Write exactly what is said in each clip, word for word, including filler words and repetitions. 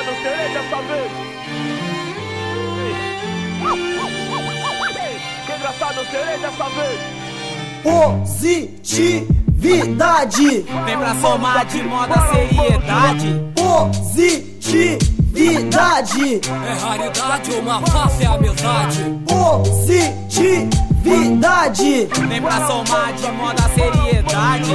engraçado, serei dessa vez. Que engraçado, serei dessa vez. Positividade. Vem pra somar de moda seriedade. Positividade. É raridade, uma face é amizade. Positividade. Vem pra somar de moda seriedade.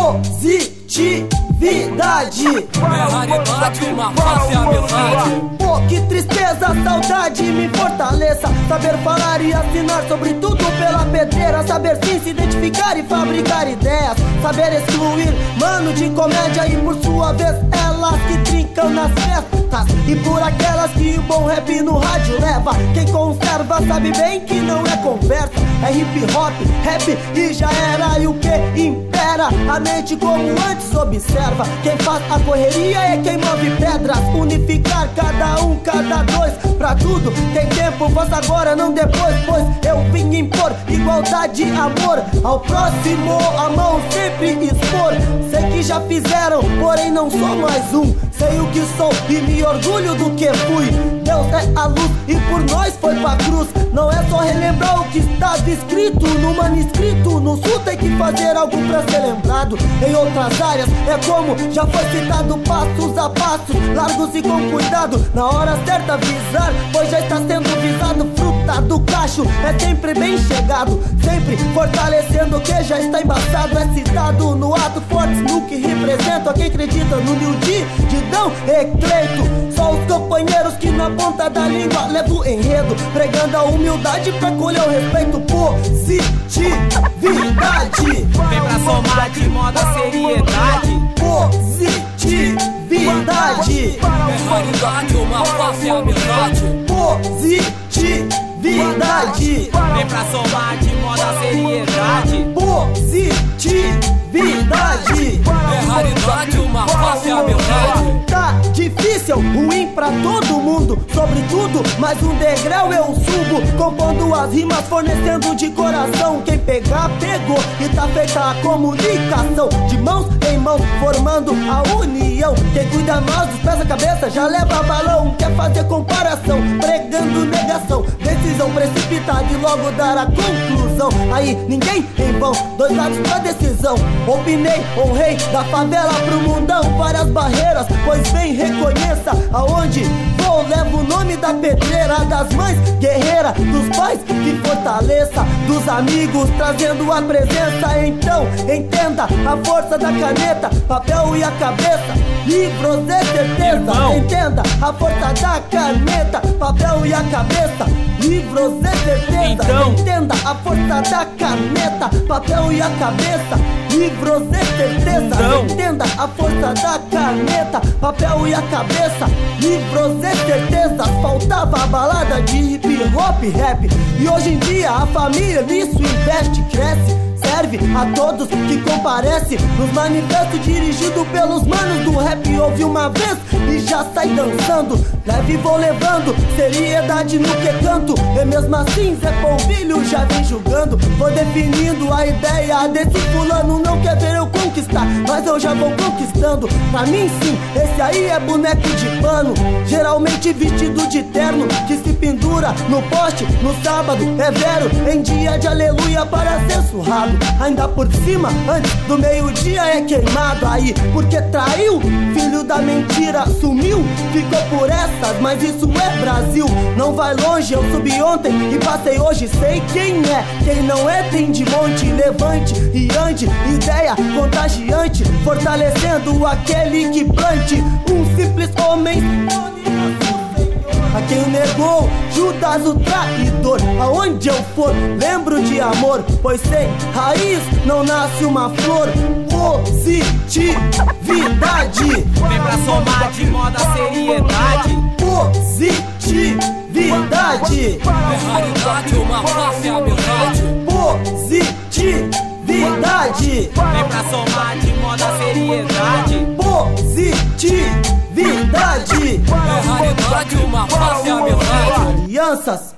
Positividade. É raridade, uma face é amizade. Pô, que tristeza, saudade me fortaleça. Saber falar e assinar sobre tudo pela pedreira. Saber sim se identificar e fabricar ideias. Saber excluir mano de comédia e por sua vez elas que trincam nas festas. E por aquelas que o bom rap no rádio leva. Quem conserva sabe bem que não é conversa. É hip hop, rap e já era. E o que impera a mente como antes observa. Quem faz a correria é quem move pedras. Unificar cada um, cada dois. Pra tudo tem tempo, faça agora, não depois. Pois eu vim impor igualdade e amor ao próximo, a mão sempre expor. Sei que já fizeram, porém não sou mais um. Sei o que sou e me orgulho do que fui. Deus é a luz e por nós foi pra cruz. Não é só relembrar o que estava escrito no manuscrito. No sul tem que fazer algo pra ser lembrado. Em outras áreas é como já foi citado, passos a passos, largos e com cuidado. Na hora certa avisar, pois já está sendo visado. Fruta do cacho é sempre bem chegado, sempre fortalecendo o que já está embaçado. É citado no ato forte, no que representa quem acredita no New G, Didão e Cleito. Só os companheiros que na ponta da língua levam o enredo, pregando a humildade pra colher o respeito. Positividade. Vem pra somar de moda seriedade. Positividade. É raridade, uma face é amizade. Positividade. Vem pra somar de moda seriedade. Positividade. É raridade, uma face é amizade. Tá difícil, ruim pra todo mundo. Sobretudo, mais um degrau eu subo. Compondo as rimas, fornecendo de coração. Quem pegar, pegou e tá feita a comunicação. De mãos em mãos, formando a união. Quem cuida mais dos pés a cabeça, já leva balão. Quer fazer comparação, pregando negação. Decisão precipitada e logo dar a conclusão. Aí ninguém em vão, dois lados pra decisão. Opinei, honrei, da favela pro mundão. Várias barreiras, pois bem reconheça aonde vou, levo o nome da pedreira. Das mães, guerreira, dos pais que fortaleça, dos amigos trazendo a presença. Então entenda a força da caneta, papel e a cabeça, livros de certeza. Irmão. Entenda a força da caneta, papel e a cabeça, livros de certeza. Então. Entenda a força da caneta, papel e a cabeça, livros de certeza. Então. Entenda a força da caneta, papel e a cabeça, livros de certeza. Faltava a balada de hip hop rap, e hoje em dia a família nisso investe, cresce. Serve a todos que comparecem nos manifestos dirigido pelos manos do rap. Ouvi uma vez e já sai dançando, leve vou levando seriedade no que canto. E mesmo assim Zé Polvilho já vem julgando. Vou definindo a ideia desse fulano. Não quer ver eu conquistar, mas eu já vou conquistando. Pra mim sim, esse aí é boneco de pano, geralmente vestido de terno, que se pendura no poste no sábado. É vero, em dia de aleluia para ser surrado. Ainda por cima, antes do meio-dia é queimado. Aí, porque traiu, filho da mentira sumiu. Ficou por essas, mas isso é Brasil. Não vai longe, eu subi ontem e passei hoje. Sei quem é, quem não é tem de monte. Levante e ande, ideia contagiante, fortalecendo aquele que plante. Um simples homem a quem o negou, Judas o traidor. Aonde eu for, lembro de amor, pois sem raiz não nasce uma flor. Positividade. Vem pra somar de moda seriedade. Positividade. É raridade, uma face é amizade. Positividade. Vem pra somar de moda seriedade. Positividade. É raridade, uma face é amizade. Alianças